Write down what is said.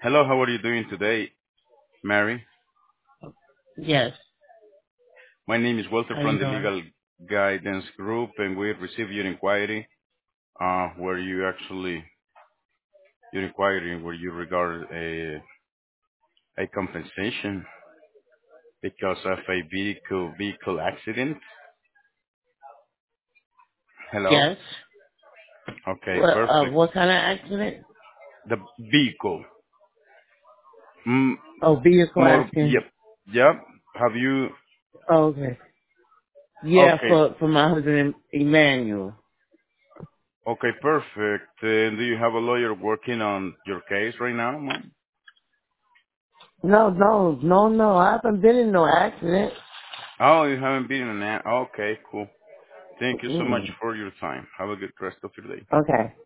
Hello, how are you doing today, Mary? Yes. My name is Walter How from you the doing? Legal Guidance Group, and we received your inquiry, where you actually your inquiry where you regard a compensation because of a vehicle accident. Hello. Yes. Okay, perfect. What kind of accident? The vehicle. Mm, Oh, vehicle more. accident. Yep. Yep. Have you? Oh, okay. Yeah, Okay. for my husband Emmanuel. Okay, perfect. Do you have a lawyer working on your case right now, ma'am? No. I haven't been in no accident. Oh, you haven't been in that. Okay, cool. Thank you so much Mm-mm. for your time. Have a good rest of your day. Okay.